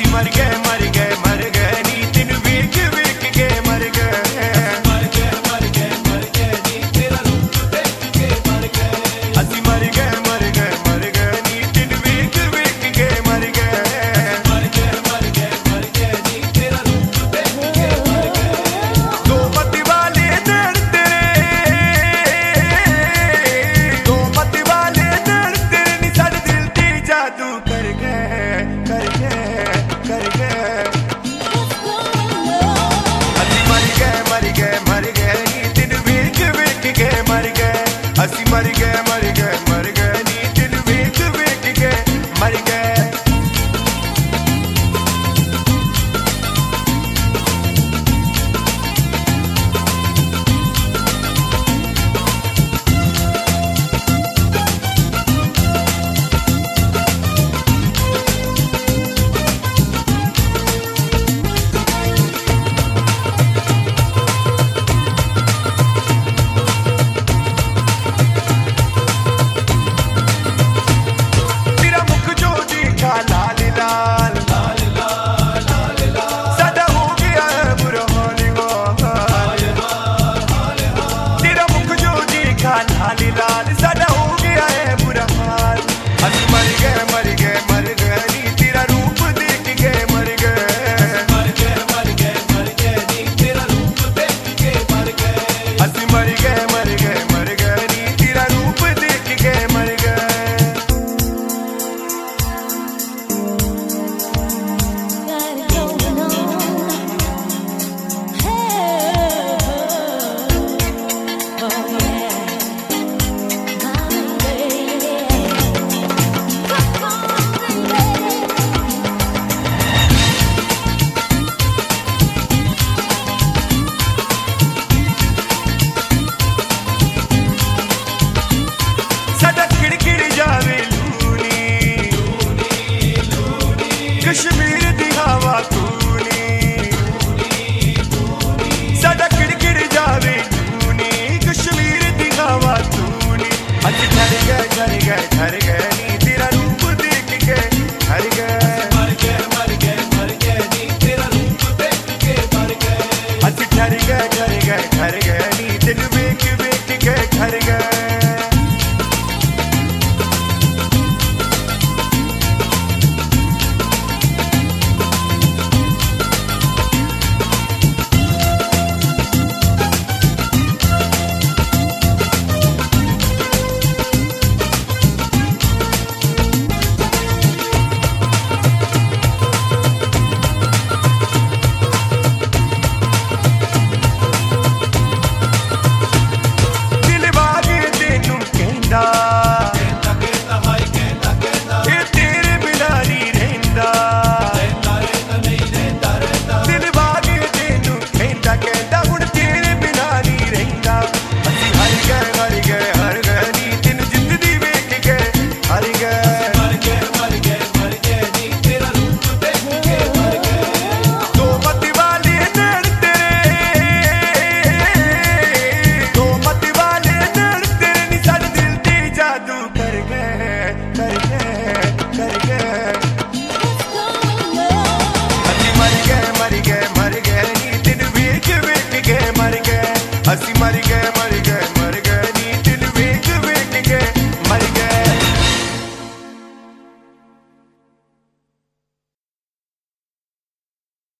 मर गए मर गए मर गए नी तेन वेख वेख के मर गए मर गए मर गए मर गए नी तेरा रूप देख के मर गए असी मर गए मर गए मर गए नी तेन वेख वेख के मर गए मर गए मर गए मर गए नी तेरा रूप देख के मर गए दो मत वाले दर तेरे दो मत वाले दर तेरे नी साडे दिल ते जादू कर गए कर गए कर गए असी मर गए मर गए मर गए नी तेन वेख वेख के मर गए असी मर गए मर गए मर गए नी तेन वेख वेख के मर गए कश्मीर दी हवा तूनी साडा किड़ जावे तूनी कश्मीर दी हवा तूनी अज ठर गए ठर गए ठर गए